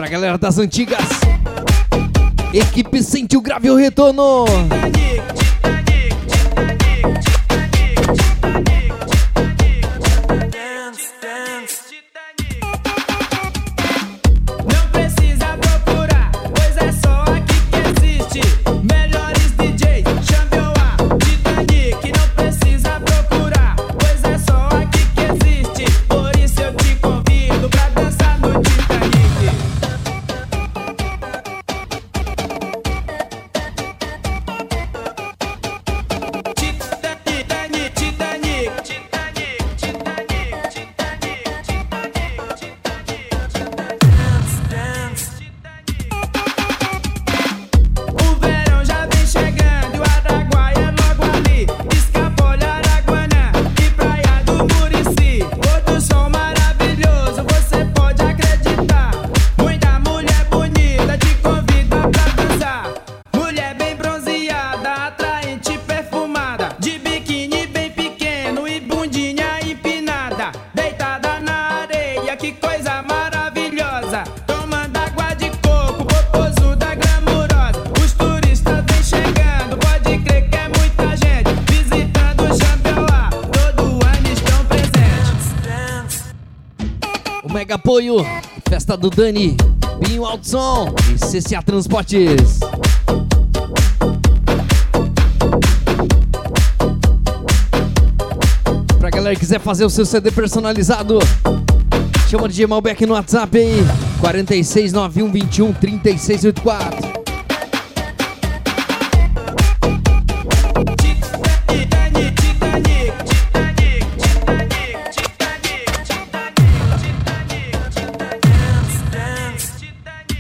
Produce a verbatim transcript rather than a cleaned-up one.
galera das antigas. Equipe Sente o Grave o Retorno. Apoio, festa do Dani, Binho Alto Som e C C A Transportes. Pra galera que quiser fazer o seu C D personalizado, chama o D J Malbec no WhatsApp aí, quatro seis nove um dois um três seis oito quatro.